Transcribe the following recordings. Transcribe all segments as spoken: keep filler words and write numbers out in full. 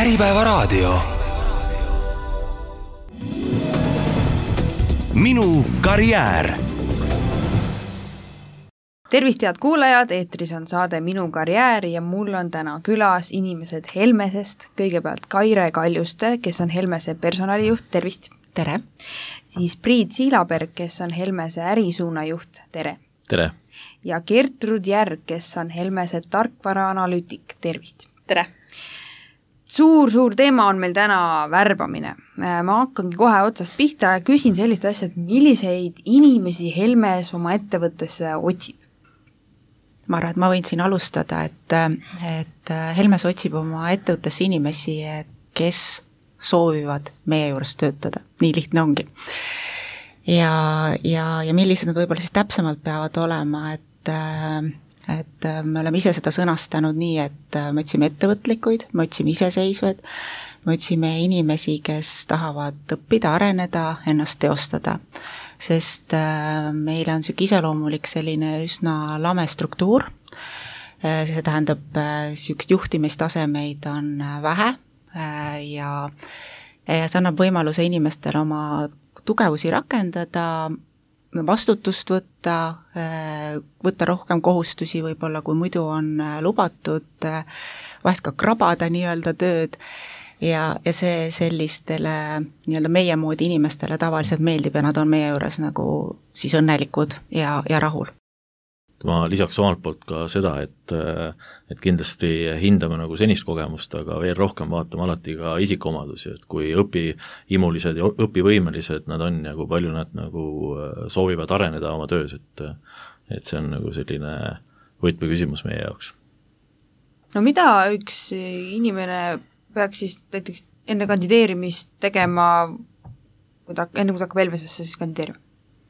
Äripäevaraadio. Minu karjäär. Tervist, head kuulajad, eetris on saade Minu karjäär ja mul on täna külas inimesed Helmesest. Kõigepealt Kaire Kaljuste, kes on Helmese personalijuht, tervist. Tere. Siis Priit Siilaberg, kes on Helmese ärisuuna juht, tere. Tere. Ja Gertrud Järg, kes on Helmese tarkvaraanalüütik, tervist. Tere. Suur-suur teema on meil täna värbamine. Ma hakkangi kohe otsast pihta ja küsin sellist asja, et milliseid inimesi Helmes oma ettevõttesse otsib? Ma arvan, et ma võin siin alustada, et, et Helmes otsib oma ettevõttesse inimesi, kes soovivad meie juures töötada. Nii lihtne ongi. Ja, ja, ja millised nad võib-olla siis täpsemalt peavad olema, et, et me oleme ise seda sõnastanud nii, et me otsime ettevõtlikuid, me otsime iseseisvad, me otsime inimesi, kes tahavad õppida, areneda, ennast teostada. Sest meile on siuke iseloomulik selline üsna lame struktuur. See tähendab, siukest juhtimistasemeid on vähe ja, ja see annab võimaluse inimestel oma tugevusi rakendada, vastutust võtta, võtta rohkem kohustusi võib-olla, kui muidu on lubatud, vahest ka krabada nii-öelda tööd. Ja, ja see sellistele nii-öelda meie moodi inimestele tavaliselt meeldib ja nad on meie juures nagu siis õnnelikud ja, ja rahul. Ma lisaks omalt poolt ka seda, et, et kindlasti hindame nagu senist kogemust, aga veel rohkem vaatame alati ka isikuomadusi, et kui õpiimulised ja õpivõimelised nad on ja kui palju nad nagu soovivad areneda oma töös, et, et see on nagu selline võtmeküsimus meie jaoks. No mida üks inimene peaks siis näiteks enne kandideerimist tegema, kui ta, enne kui ta hakkab Helmesesse siis kandideerima?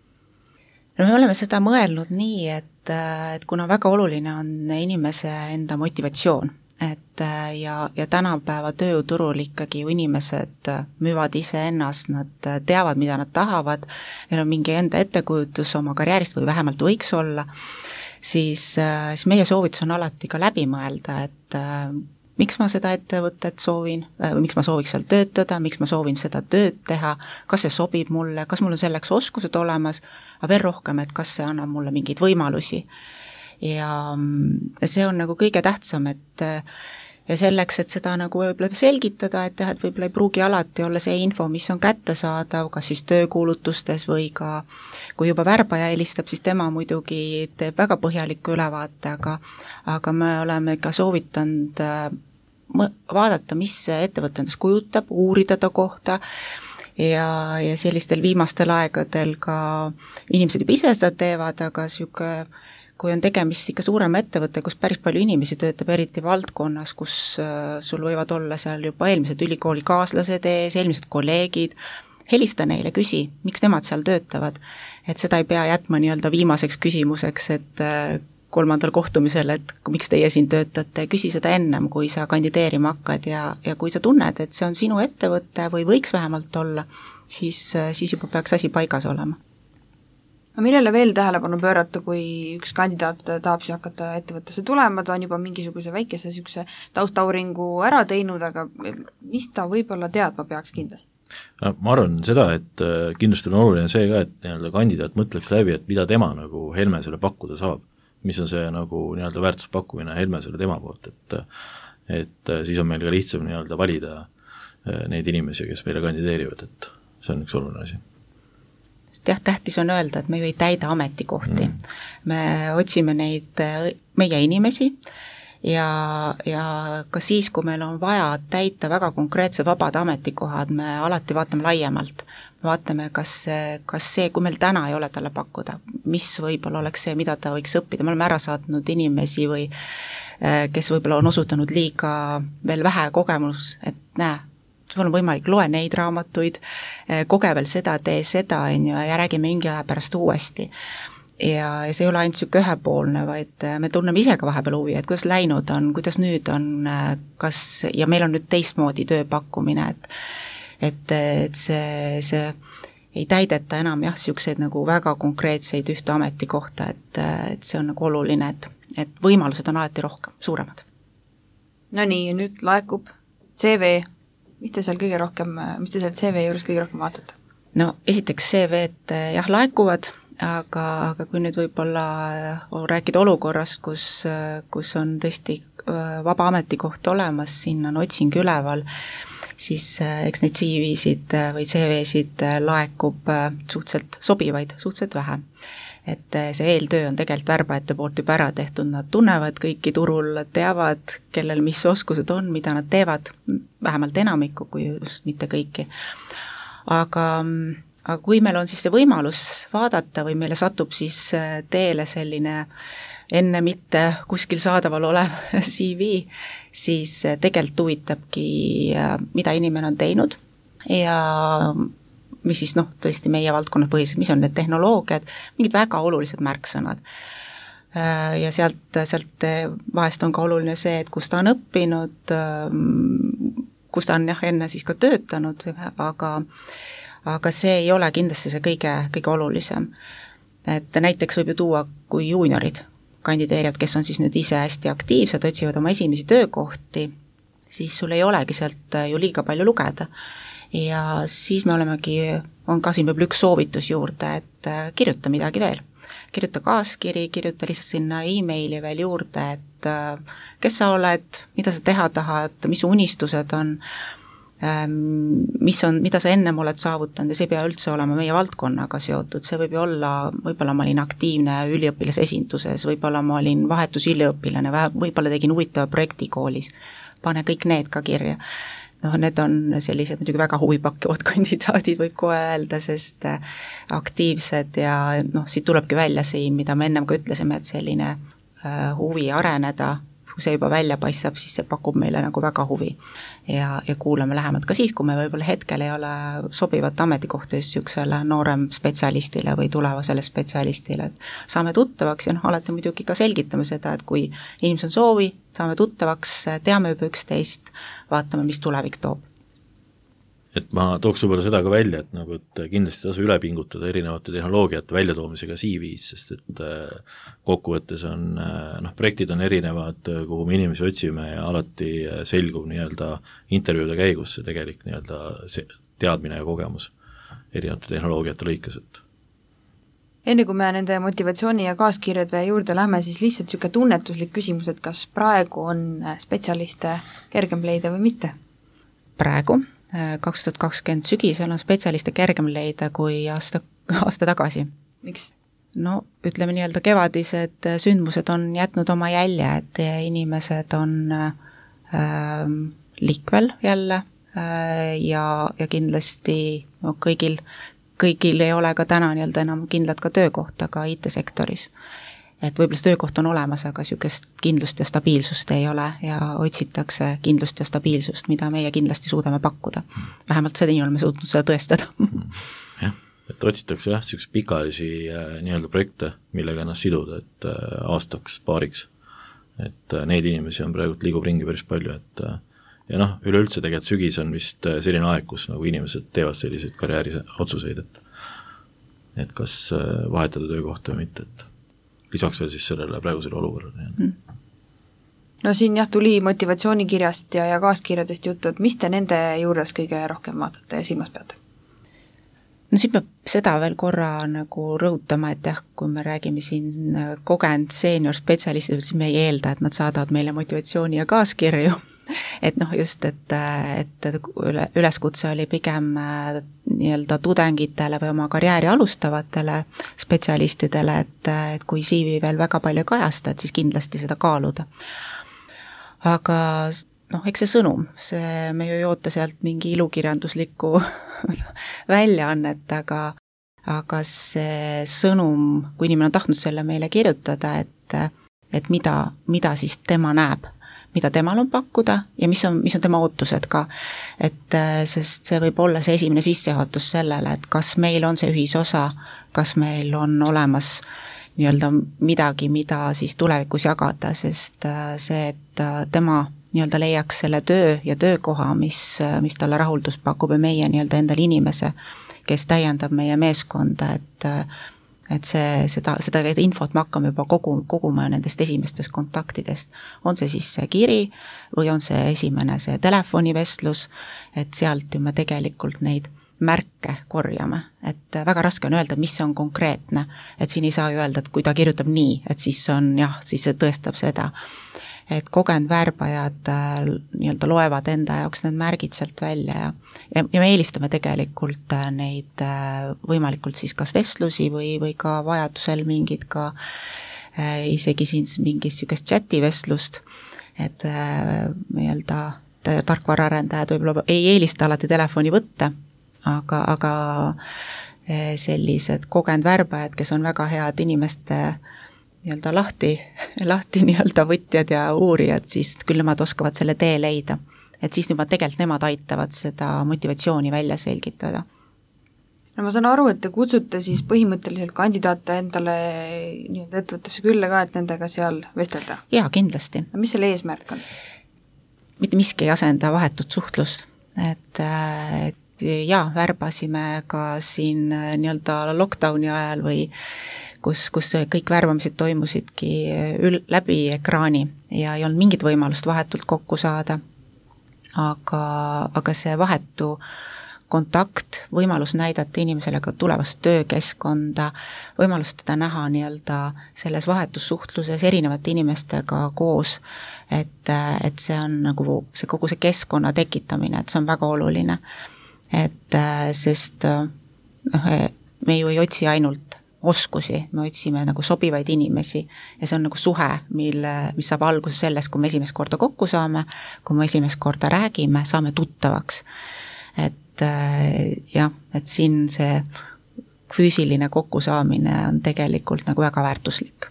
No me oleme seda mõelnud nii, et, et kuna väga oluline on inimese enda motivatsioon, et ja, ja tänapäeva tööjõuturul ikkagi ju inimesed müüvad ise ennast, nad teavad, mida nad tahavad, neil on mingi enda ettekujutus oma karjäärist või vähemalt võiks olla, siis, siis meie soovitus on alati ka läbi mõelda, et miks ma seda ettevõtet soovin, miks ma sooviks seal töötada, miks ma soovin seda tööd teha, kas see sobib mulle, kas mul on selleks oskused olemas, aga veel rohkem, et kas see annab mulle mingeid võimalusi. Ja see on nagu kõige tähtsam, et ja selleks, et seda nagu võib-olla selgitada, et jah, et võib-olla ei pruugi alati olla see info, mis on kättesaadav, kas siis töökuulutustes või ka kui juba värbaja helistab, siis tema muidugi teeb väga põhjaliku ülevaate, aga, aga me oleme ka soovitanud vaadata, mis see ettevõte endast kujutab, uurida ta kohta ja, ja sellistel viimastel aegadel ka inimesed juba ise seda teevad, aga siuke, kui on tegemist ikka suurema ettevõtte, kus päris palju inimesi töötab, eriti valdkonnas, kus sul võivad olla seal juba eelmised ülikooli kaaslased ees, eelmised kolleegid, helista neile, küsi, miks nemad seal töötavad, et seda ei pea jätma nii-öelda viimaseks küsimuseks, et kolmandal kohtumisel, et miks teie siin töötate, küsi seda ennem, kui sa kandideerima hakkad ja, ja kui sa tunned, et see on sinu ettevõte või võiks vähemalt olla, siis, siis juba peaks asi paigas olema. Millele veel tähelepanu pöörata, kui üks kandidaat tahab siis hakata ettevõttesse tulema, ta on juba mingisuguse väikese sükse taustauringu ära teinud, aga mis ta võib-olla teadma peaks kindlasti? Ma arvan seda, et kindlasti on oluline see ka, et nii-öelda kandidaat mõtleks läbi, et mida tema nagu Helmesele pakkuda saab, mis on see nagu nii-öelda väärtuspakkumine Helmesele tema poolt, et, et siis on meil ka lihtsam nii-öelda valida neid inimesi, kes meile kandideerivad, et see on üks oluline asi. Jah, tähtis on öelda, et me ju ei täida ametikohti. Mm. Me otsime neid meie inimesi ja, ja ka siis, kui meil on vaja täita väga konkreetse vabad ametikohad, me alati vaatame laiemalt. Me vaatame, kas, kas see, kui meil täna ei ole talle pakkuda, mis võib-olla oleks see, mida ta võiks õppida. Me oleme ära saatnud inimesi või kes võib-olla on osutanud liiga veel vähe kogemus, et näe, sul on võimalik, loe neid raamatuid, koge veel seda, tee seda, ja räägi mingi aja pärast uuesti. Ja, ja see ei ole ainult siuke ühepoolne, vaid me tunneme ise ka vahepeal huvi, et kuidas läinud on, kuidas nüüd on, kas, ja meil on nüüd teistmoodi tööpakkumine, et, et, et see, see ei täideta enam jah, siukseid nagu väga konkreetseid ühte ametikohta, et, et see on nagu oluline, et, et võimalused on alati rohkem, suuremad. No nii, nüüd laekub C V, mis te seal kõige rohkem, mis te seal C V juures kõige rohkem vaatate? No esiteks C V-d jah, laekuvad, aga, aga kui nüüd võib-olla rääkida olukorrast, kus, kus on tõesti vaba ametikoht olemas, siin on otsing üleval, siis eks neid C V-sid või C V-sid laekub suhteliselt sobivaid, suhteliselt vähe. Et see eeltöö on tegelikult värbajate poolt juba ära tehtud, nad tunnevad kõiki turul, teavad, kellel mis oskused on, mida nad teevad, vähemalt enamikku, kui just mitte kõiki. Aga, aga kui meil on siis see võimalus vaadata või meile satub siis teele selline enne mitte kuskil saadaval olev C V, siis tegelikult huvitabki, mida inimene on teinud ja mis siis noh, tõesti meie valdkonna põhiselt, mis on need tehnoloogiad, mingid väga olulised märksõnad. Ja sealt, sealt vahest on ka oluline see, et kus ta on õppinud, kus ta on jah, enne siis ka töötanud, aga, aga see ei ole kindlasti see kõige, kõige olulisem. Et näiteks võib ju tuua, kui juuniorid kandideerivad, kes on siis nüüd ise hästi aktiivsed, otsivad oma esimesi töökohti, siis sul ei olegi sealt ju liiga palju lugeda. Ja siis me olemegi, on ka siin võib üks soovitus juurde, et kirjuta midagi veel. Kirjuta kaaskiri, kirjuta lihtsalt sinna e-maili veel juurde, et kes sa oled, mida sa teha tahad, mis unistused on, mis on, mida sa ennem oled saavutanud ja see ei pea üldse olema meie valdkonnaga seotud, see võib ju olla, võib-olla ma olin aktiivne üliõpilas esinduses, võib-olla ma olin vahetusüliõpilane, võib-olla tegin huvitava projekti koolis, pane kõik need ka kirja. Noh, need on sellised muidugi väga huvipakkivad kandidaadid, võib kohe öelda, sest aktiivsed ja noh, siit tulebki välja siin, mida me ennem ka ütlesime, et selline huvi areneda, kui see juba välja paistab, siis see pakub meile nagu väga huvi. Ja, ja kuulame lähemalt ka siis, kui me võib-olla hetkel ei ole sobivat ametikohta just niisugusele noorem spetsialistile või tulevasele spetsialistile, et saame tuttavaks ja noh, alati muidugi ka selgitame seda, et kui inimesed on soovi, saame tuttavaks, teame juba üksteist, vaatame, mis tulevik toob. Et ma tooks võib-olla seda ka välja, et nagu, et kindlasti tasu üle pingutada erinevate tehnoloogiate väljatoomisega C V-s, sest et kokkuvõttes on, noh, projektid on erinevad, kuhu me inimesi otsime ja alati selgub nii-öelda intervjuude käigus see tegelik nii-öelda teadmine ja kogemus erinevate tehnoloogiate lõikes. Enne kui me nende motivatsiooni ja kaaskirjade juurde lähme, siis lihtsalt niisugune tunnetuslik küsimus, et kas praegu on spetsialiste kergem leida või mitte? Praegu kaks tuhat kakskümmend sügisel on spetsialiste kergem leida kui aasta, aasta tagasi. Miks? No ütleme nii-öelda kevadised sündmused on jätnud oma jälje, et inimesed on äh, likvel jälle äh, ja, ja kindlasti no, kõigil, kõigil ei ole ka täna nii-öelda enam kindlad ka töökohta ka I T-sektoris. Et võib-olla see töökoht on olemas, aga niisugust kindlust ja stabiilsust ei ole ja otsitakse kindlust ja stabiilsust, mida meie kindlasti suudame pakkuda. Vähemalt seda nii oleme suutnud seda tõestada. Jah, et otsitakse jah, niisugust pikaajalisi nii-öelda projekte, millega ennast siduda, et aastaks, paariks. Et neid inimesi on praegu liigub ringi päris palju, et ja noh, üleüldse tegelikult sügis on vist selline aeg, kus nagu inimesed teevad selliseid karjääri otsuseid, et, et kas vahetada töökohta või mitte, et lisaks veel siis sellele praegusele olukorrale. Mm. No siin jah, tuli motivatsioonikirjast ja, ja kaaskirjadest juttu, et mis te nende juures kõige rohkem vaatate ja silmas peate? No siin peab seda veel korra nagu rõhutama, et jah, kui me räägime siin kogenud senior spetsialistid, siis me ei eelda, et nad saadavad meile motivatsiooni ja kaaskirju. Et noh, just, et, et üleskutse oli pigem nii-öelda tudengitele või oma karjääri alustavatele spetsialistidele, et, et kui C V veel väga palju kajastad, siis kindlasti seda kaaluda. Aga noh, eks see sõnum, see, me ju ei oota sealt mingi ilukirjanduslikku väljaannet, aga, aga see sõnum, kui inimene on tahtnud selle meile kirjutada, et, et mida, mida siis tema näeb, mida temal on pakkuda ja mis on, mis on tema ootused ka. Et, sest see võib olla see esimene sissejuhatus sellele, et kas meil on see ühisosa, kas meil on olemas nii-öelda midagi, mida siis tulevikus jagada, sest see, et tema nii-öelda leiaks selle töö ja töökoha, mis, mis talle rahuldust pakub ja meie nii-öelda endal inimese, kes täiendab meie meeskonda, et et see, seda, seda infot me hakkame juba kogu, koguma nendest esimestest kontaktidest. On see siis see kiri või on see esimene see telefonivestlus, et sealt ju me tegelikult neid märke korjame, et väga raske on öelda, mis on konkreetne, et siin ei saa ju öelda, et kui ta kirjutab nii, et siis on jah, siis see tõestab seda, et kogenud värbajad nii-öelda loevad enda jaoks need märgid sealt välja ja, ja, ja me eelistame tegelikult neid võimalikult siis kas vestlusi või, või ka vajadusel mingid ka äh, isegi siin mingist sükest chativestlust, et äh, nii-öelda tarkvaraarendajad võib-olla ei eelista alati telefoni võtta, aga, aga sellised kogenud värbajad, kes on väga head inimeste nii-öelda lahti, lahti nii-öelda võtjad ja uurijad, siis küll nemad oskavad selle tee leida. Et siis juba tegelikult nemad aitavad seda motivatsiooni välja selgitada. No ma saan aru, et te kutsute siis põhimõtteliselt kandidaate endale nii-öelda ettevõttesse külla ka, et nendega seal vestelda? Jaa, kindlasti. No mis selle eesmärk on? Mitte miski ei asenda vahetut suhtlust, et, et jaa, värbasime ka siin nii-öelda lockdowni ajal või kus, kus kõik värbamised toimusidki ül, läbi ekraani ja ei olnud mingit võimalust vahetult kokku saada, aga, aga see vahetu kontakt, võimalus näidata inimesele ka tulevast töökeskkonda, võimalus teda näha nii-öelda selles vahetussuhtluses erinevate inimestega koos, et, et see on nagu see kogu see keskkonna tekitamine, et see on väga oluline, et sest noh, me ju ei otsi ainult oskusi, me otsime nagu sobivaid inimesi ja see on nagu suhe, mille, mis saab alguse sellest, kui me esimest korda kokku saame, kui me esimest korda räägime, saame tuttavaks. Et jah, et siin see füüsiline kokkusaamine on tegelikult nagu väga väärtuslik.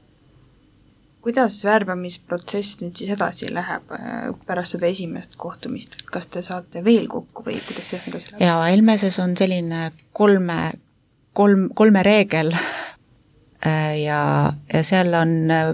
Kuidas värbamisprotsess nüüd siis edasi läheb pärast seda esimest kohtumist? Kas te saate veel kokku või kuidas see edasi läheb? Ja Elmeses on selline kolme kolm, kolme reegel ja, ja seal on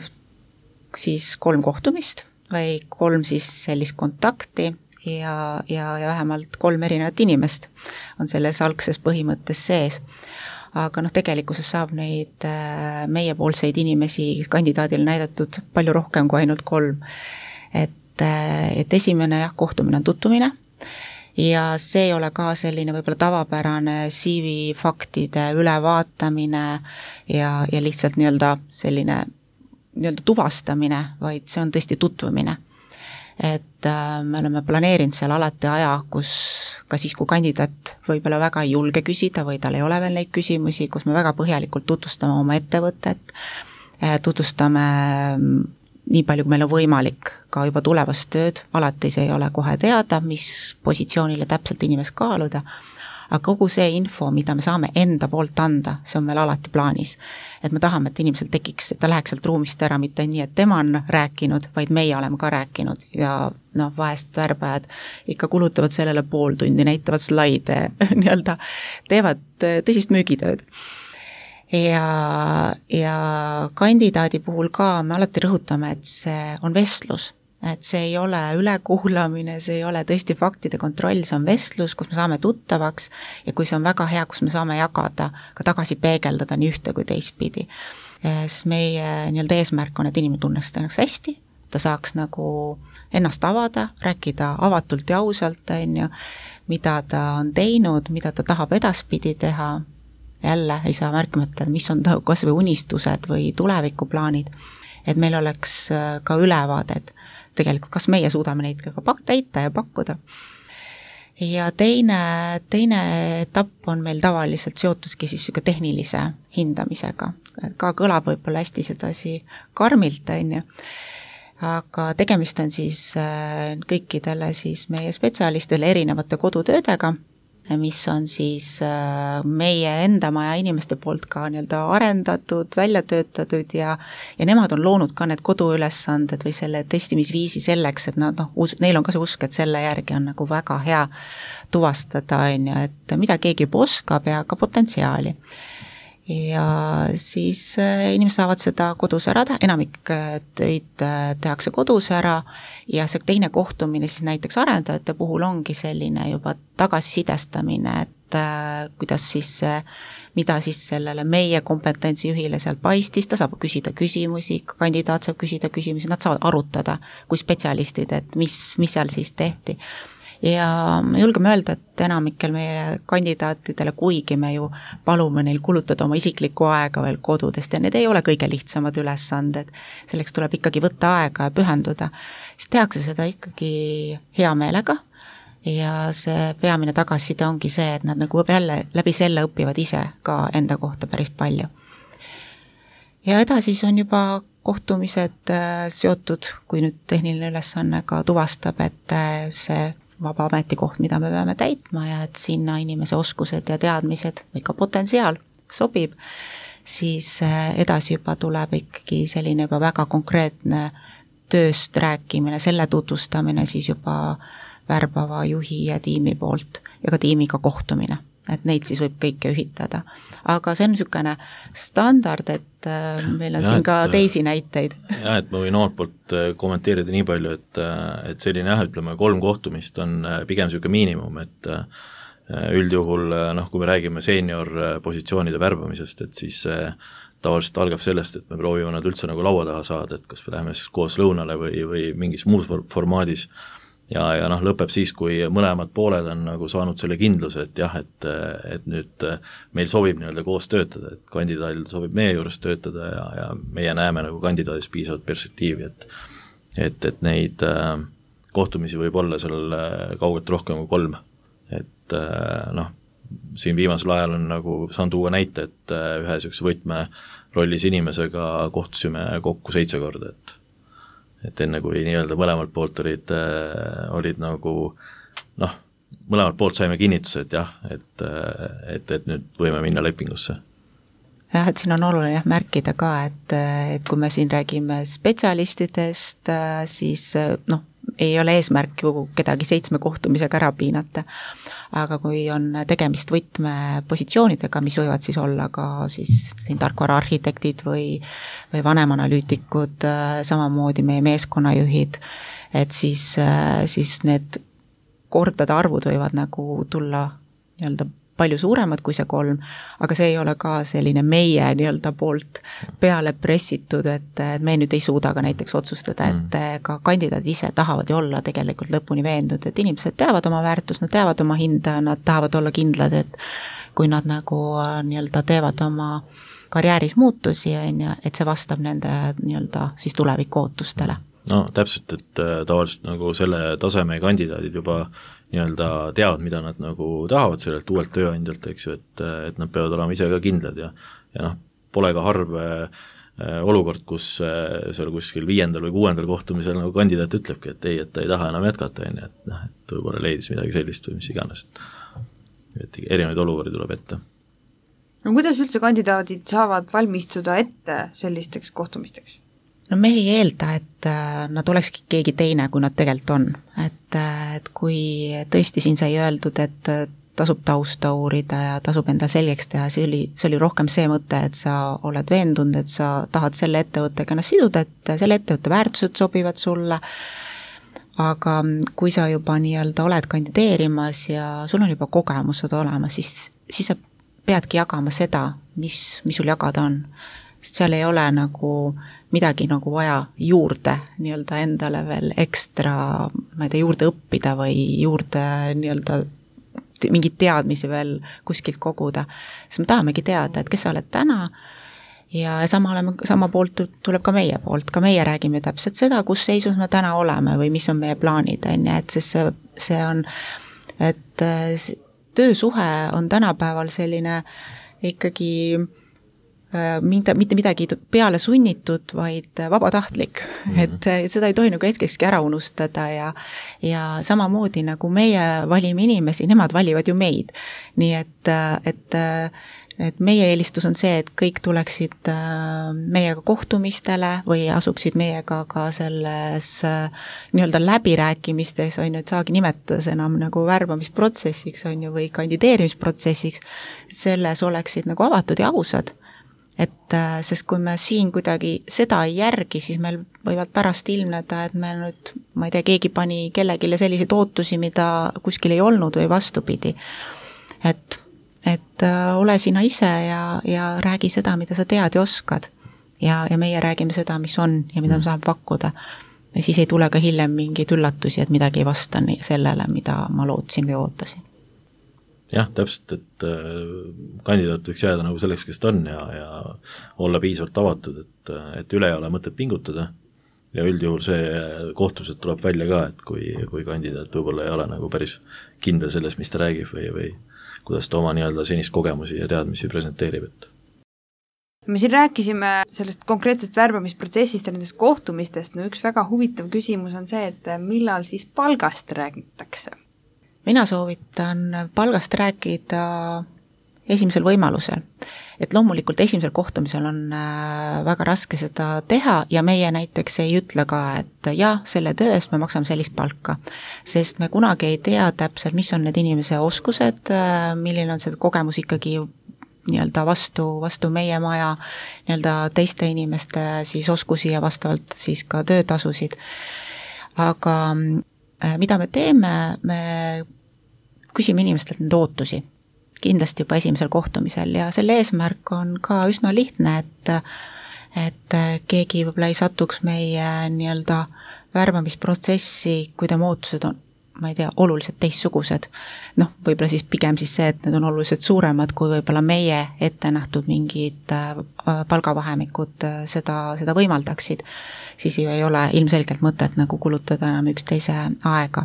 siis kolm kohtumist või kolm siis sellist kontakti ja, ja, ja vähemalt kolm erinevat inimest on selles algses põhimõttes sees. Aga noh, tegelikkuses saab neid meiepoolseid inimesi kandidaadil näidatud palju rohkem kui ainult kolm. Et, et esimene jah, kohtumine on tutvumine, ja see ei ole ka selline võib-olla tavapärane C V faktide ülevaatamine ja, ja lihtsalt nii-öelda selline nii-öelda tuvastamine, vaid see on tõesti tutvumine. Et äh, me oleme planeerinud seal alati aja, kus ka siis, kui kandidaat võib-olla väga ei julge küsida või tal ei ole veel neid küsimusi, kus me väga põhjalikult tutvustame oma ettevõtet, tutvustame nii palju, kui meil on võimalik ka juba tulevast tööd, alati see ei ole kohe teada, mis positsioonile täpselt inimest kaaluda, aga kogu see info, mida me saame enda poolt anda, see on meil alati plaanis. Et me tahame, et inimesel tekiks, et ta läheks sealt ruumist ära, mitte nii, et tema on rääkinud, vaid meie oleme ka rääkinud ja noh, vahest värbajad ikka kulutavad sellele pool tundi, näitavad slaide, nii-öelda teevad tõsist müügitööd. Ja, ja kandidaadi puhul ka me alati rõhutame, et see on vestlus, et see ei ole ülekuulamine, see ei ole tõesti faktide kontroll, see on vestlus, kus me saame tuttavaks ja kui see on väga hea, kus me saame jagada, ka tagasi peegeldada nii ühte kui teistpidi. Siis meie nii-öelda eesmärk on, et inimene tunneks ennast hästi, ta saaks nagu ennast avada, rääkida avatult ja ausalt, on ju, mida ta on teinud, mida ta tahab edaspidi teha, jälle ei saa märkimata, mis on kas või unistused või tulevikuplaanid, et meil oleks ka ülevaadet tegelikult, kas meie suudame neid ka täita ja pakkuda. Ja teine, teine etapp on meil tavaliselt seotudki siis süke tehnilise hindamisega, ka kõlab võib-olla hästi sedasi karmilt, on ju. Aga tegemist on siis kõikidele siis meie spetsialistele erinevate kodutöödega, mis on siis meie enda maja inimeste poolt ka nii-öelda arendatud, välja töötatud ja, ja nemad on loonud ka need koduülesanded või selle testimisviisi selleks, et nad, noh, neil on ka see usk, et selle järgi on nagu väga hea tuvastada, on ju, et mida keegi juba oskab ja ka potentsiaali. Ja siis inimesed saavad seda kodus ära teha, enamik töid tehakse kodus ära ja see teine kohtumine siis näiteks arendajate puhul ongi selline juba tagasisidestamine, et et kuidas siis, mida siis sellele meie kompetentsijuhile seal paistis, ta saab küsida küsimusi, kandidaat saab küsida küsimusi, nad saavad arutada kui spetsialistid, et mis, mis seal siis tehti. Ja me julgeme öelda, et enamikel meie kandidaatidele, kuigi me ju palume neil kulutada oma isiklikku aega veel kodudest ja need ei ole kõige lihtsamad ülesanded, selleks tuleb ikkagi võtta aega ja pühenduda, siis tehakse seda ikkagi hea meelega ja see peamine tagasiside ongi see, et nad nagu jälle läbi selle õpivad ise ka enda kohta päris palju. Ja edasi on juba kohtumised seotud, kui nüüd tehniline ülesanne ka tuvastab, et see vaba ametikoht, mida me peame täitma ja et sinna inimese oskused ja teadmised või ka potentsiaal sobib, siis edasi juba tuleb ikkagi selline juba väga konkreetne tööst rääkimine, selle tutvustamine siis juba värbava juhi ja tiimi poolt ja ka tiimiga kohtumine, et neid siis võib kõike ühitada. Aga see on niisugune standard, et meil on ja, siin ka et, teisi näiteid. Jah, et ma võin omalt poolt kommenteerida nii palju, et, et selline jah, ütleme kolm kohtumist on pigem niisugune miinimum, et üldjuhul, noh, kui me räägime senior positsioonide värbamisest, et siis tavaliselt algab sellest, et me proovime nad üldse nagu laua taha saada, et kas me läheme siis koos lõunale või, või mingis muus formaadis ja, ja noh, lõpeb siis, kui mõlemad pooled on nagu saanud selle kindluse, et jah, et, et nüüd meil sobib nii-öelda koos töötada, et kandidaadil sobib meie juures töötada ja, ja meie näeme nagu kandidaadis piisavat perspektiivi, et et, et neid äh, kohtumisi võib olla seal kaugelt rohkem kui kolm, et äh, noh, siin viimasel ajal on nagu, saan tuua näite, et äh, ühe niisuguse võtmerollis inimesega kohtusime kokku seitse korda, et et enne kui nii-öelda mõlemalt poolt olid, äh, olid nagu noh, mõlemalt poolt saime kinnituse, et jah, et, et, et nüüd võime minna lepingusse. Jah, et siin on oluline jah, märkida ka, et, et kui me siin räägime spetsialistidest, siis noh, ei ole eesmärk ju kedagi seitsme kohtumisega ära piinata, aga kui on tegemist võtmepositsioonidega, mis võivad siis olla ka siis tarkvara arhitektid või, või vanemanalüütikud, samamoodi meie meeskonnajuhid, et siis, siis need kordade arvud võivad nagu tulla nii-öelda palju suuremad kui see kolm, aga see ei ole ka selline meie nii-öelda poolt peale pressitud, et me nüüd ei suuda ka näiteks otsustada, et ka kandidaadid ise tahavad ju olla tegelikult lõpuni veendunud, et inimesed teavad oma väärtust, nad teavad oma hinda, nad tahavad olla kindlad, et kui nad nagu nii-öelda teevad oma karjääris muutusi, et see vastab nende nii-öelda siis tuleviku ootustele. No täpselt, et tavaliselt nagu selle taseme kandidaadid juba nii-öelda teavad, mida nad nagu tahavad sellelt uuelt tööandjalt, eks ju, et, et nad peavad olema ise ka kindlad ja, ja noh, pole ka harv olukord, kus seal kuskil viiendal või kuuendal kohtumisel nagu kandidaat ütlebki, et ei, et ta ei taha enam jätkata, et noh, et võib-olla leidis midagi sellist või mis iganes, et erinevaid olukordi tuleb ette. No kuidas üldse kandidaadid saavad valmistuda ette sellisteks kohtumisteks? No me ei eelda, et nad olekski keegi teine, kui nad tegelikult on. Et, et kui tõesti siin sai öeldud, et tasub tausta uurida ja tasub enda selgeks teha, see oli, see oli rohkem see mõte, et sa oled veendunud, et sa tahad selle ettevõttega ennast siduda, et selle ettevõtte väärtused sobivad sulle, aga kui sa juba nii-öelda oled kandideerimas ja sul on juba kogemused olemas, siis, siis sa peadki jagama seda, mis, mis sul jagada on. Sest seal ei ole nagu midagi nagu vaja juurde nii-öelda endale veel ekstra, ma ei tea, juurde õppida või juurde nii-öelda mingid teadmisi veel kuskilt koguda. Sest me tahamegi teada, et kes sa oled täna ja sama, oleme, sama poolt tuleb ka meie poolt. Ka meie räägime täpselt seda, kus seisus me täna oleme või mis on meie plaanid. Et see, see on, et töösuhe on tänapäeval selline ikkagi mitte, mitte midagi peale sunnitud, vaid vabatahtlik. Mm-hmm. Et seda ei tohi nagu hetkekski ära unustada ja, ja samamoodi nagu meie valime inimesi, nemad valivad ju meid. Nii et, et, et meie eelistus on see, et kõik tuleksid meiega kohtumistele või asuksid meiega ka selles nii-öelda läbirääkimistes, on ju, et saagi nimetas enam nagu värbamisprotsessiks, on ju, või kandideerimisprotsessiks, selles oleksid nagu avatud ja ausad. Et sest kui me siin kuidagi seda ei järgi, siis meil võivad pärast ilmneda, et meil nüüd, ma ei tea, keegi pani kellegile selliseid ootusi, mida kuskil ei olnud või vastupidi. et, et ole sina ise ja, ja räägi seda, mida sa tead ja oskad. Ja, ja meie räägime seda, mis on ja mida me saame pakkuda. Ja siis ei tule ka hiljem mingeid üllatusi, et midagi ei vasta sellele, mida ma lootsin või ootasin. Jah, täpselt, et kandidaat võiks jääda nagu selleks, kes ta on ja, ja olla piisavalt avatud, et, et üle ei ole mõtet pingutada ja üldjuhul see kohtumised tuleb välja ka, et kui, kui kandidaat võib-olla ei ole nagu päris kindel selles, mis ta räägib või, või kuidas ta oma nii-öelda senist kogemusi ja teadmisi presenteerib. Et. Me siin rääkisime sellest konkreetsest värbamisprotsessist ja nendest kohtumistest, no üks väga huvitav küsimus on see, et millal siis palgast räägitakse? Mina soovitan palgast rääkida esimesel võimalusel. Et loomulikult esimesel kohtumisel on väga raske seda teha ja meie näiteks ei ütle ka, et jah, selle töö eest me maksame sellist palka. Sest me kunagi ei tea täpselt, mis on need inimese oskused, milline on see kogemus ikkagi nii-öelda vastu, vastu meie maja nii-öelda teiste inimeste siis oskusi ja vastavalt siis ka töötasusid. Aga mida me teeme, me küsime inimestelt nende ootusi, kindlasti juba esimesel kohtumisel ja selle eesmärk on ka üsna lihtne, et, et keegi võib-olla ei satuks meie nii-öelda värbamisprotsessi, kui tema ootused on, ma ei tea, oluliselt teistsugused. Noh, võib-olla siis pigem siis see, et need on oluliselt suuremad, kui võib-olla meie ette nähtud mingid palgavahemikud seda, seda võimaldaksid. Siis ju ei ole ilmselgelt mõtet nagu kulutada enam üksteise aega.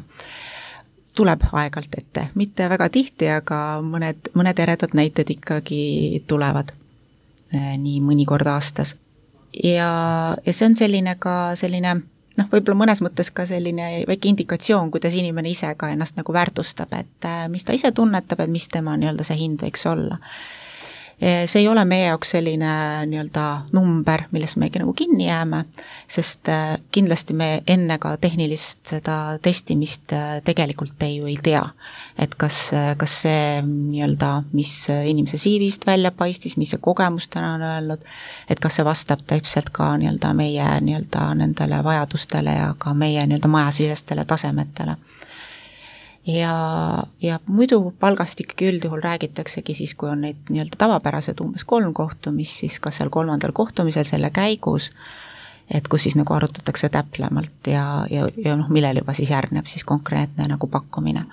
Tuleb aegalt ette, mitte väga tihti, aga mõned, mõned eredad näited ikkagi tulevad nii mõnikord aastas. Ja, ja see on selline ka selline, noh, võib-olla mõnes mõttes ka selline väike indikatsioon, kuidas inimene ise ka ennast nagu väärtustab, et mis ta ise tunnetab, et mis tema nii-öelda see hind võiks olla. See ei ole meie jaoks selline nii-öelda number, millest meiegi nagu kinni jääme, sest kindlasti me enne ka tehnilist seda testimist tegelikult ei ju ei tea, et kas, kas see nii-öelda, mis inimese C V-st välja paistis, mis see kogemus täna on öelnud, et kas see vastab täpselt ka nii-öelda meie nii-öelda nendele vajadustele ja ka meie nii-öelda majasisestele tasemetele. Ja, ja muidu palgast ikkagi üldjuhul räägitaksegi siis, kui on neid nii-öelda tavapärased umbes kolm kohtumist, siis kas seal kolmandal kohtumisel selle käigus, et kus siis nagu arutatakse täplemalt ja, ja, ja noh, millel juba siis järgneb siis konkreetne nagu pakkumine.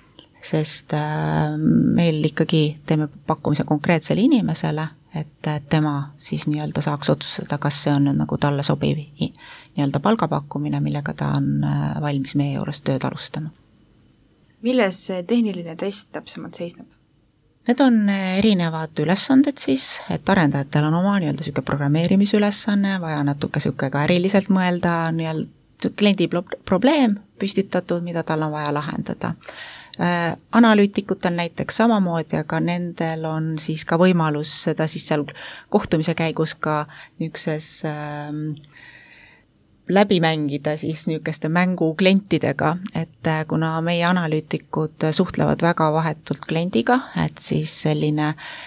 Sest äh, meil ikkagi teeme pakkumise konkreetsele inimesele, et tema siis nii-öelda saaks otsustada, kas see on nagu talle sobiv nii-öelda palgapakkumine, millega ta on valmis meie juures tööd alustama. Milles see tehniline test täpsemalt seisneb? Need on erinevad ülesanded siis, et arendajatel on oma nii-öelda süke programmeerimisülesanne, vaja natuke süke ka äriliselt mõelda, nii-öelda kliendi probleem püstitatud, mida tal on vaja lahendada. Äh, analüütikutel näiteks samamoodi, aga nendel on siis ka võimalus seda siis seal kohtumise käigus ka niisuguses äh, läbi mängida siis niisuguste mängu klientidega, et kuna meie analüütikud suhtlevad väga vahetult kliendiga, et siis selline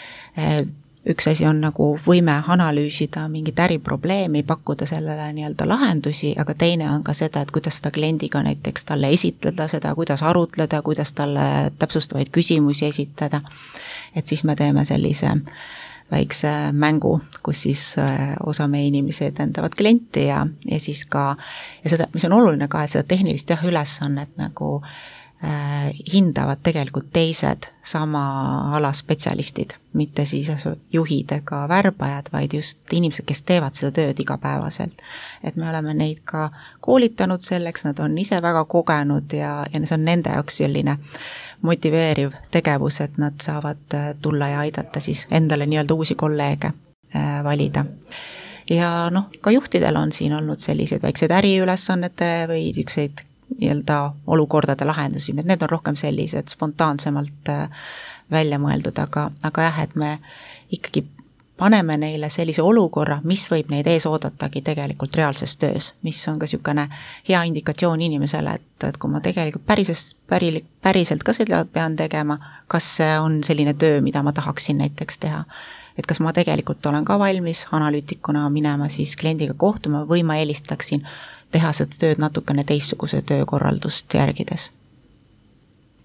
üks asi on nagu võime analüüsida mingit äriprobleemi, pakkuda sellele nii-öelda lahendusi, aga teine on ka seda, et kuidas seda kliendiga näiteks talle esitleda seda, kuidas arutleda, kuidas talle täpsustavaid küsimusi esitada, et siis me teeme sellise väikse mängu, kus siis osa meie inimesi edendavad klienti ja, ja siis ka, ja seda, mis on oluline ka, et seda tehnilist jah, ülesannet nagu äh, hindavad tegelikult teised sama ala spetsialistid, mitte siis juhid ega värbajad, vaid just inimesed, kes teevad seda tööd igapäevaselt. Et me oleme neid ka koolitanud selleks, nad on ise väga kogenud ja, ja see on nende jaoks selline motiveeriv tegevus, et nad saavad tulla ja aidata siis endale nii-öelda uusi kolleege valida. Ja noh, ka juhtidel on siin olnud selliseid väikseid äriülesannete või ükseid nii-öelda olukordade lahendusi, et need on rohkem sellised spontaansemalt välja mõeldud, aga, aga jah, et me ikkagi paneme neile sellise olukorra, mis võib neid ees oodatagi tegelikult reaalses töös, mis on ka niisugune hea indikatsioon inimesele, et, et kui ma tegelikult pärises, päri, päriselt ka seda pean tegema, kas see on selline töö, mida ma tahaksin näiteks teha. Et kas ma tegelikult olen ka valmis analüütikuna minema siis kliendiga kohtuma või ma eelistaksin teha seda tööd natukene teistsuguse töökorraldust järgides.